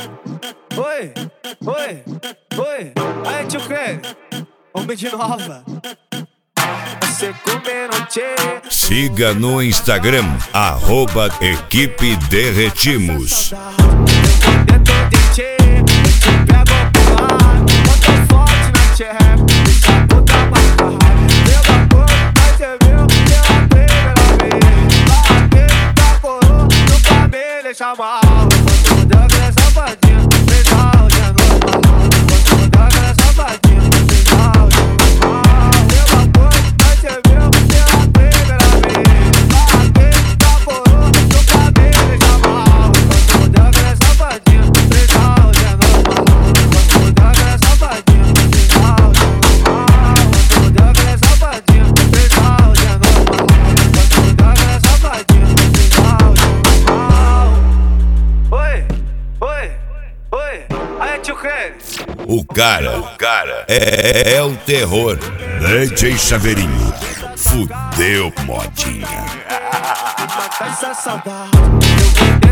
Oi, oi, oi. Aí, tio Creme, homem de nova. Você comendo tchê. Siga no Instagram, @Equipe Derretimos. Chamar, quando deu aquela safadinha, pessoal de novo. Quando deu aquela safadinha, pessoal de novo. Pela coisa, mas você viu pela primeira vez. Batei, taporou, no cabelo e chamar. Quando deu aquela safadinha, pessoal de novo. Quando deu aquela safadinha, pessoal de novo. Quando deu aquela safadinha, pessoal de novo. Quando deu aquela safadinha, pessoal de novo. Oi, aí, tio Creme. O cara é o terror. DJ Chaveirinho, fudeu, modinha. Matar essa saudade.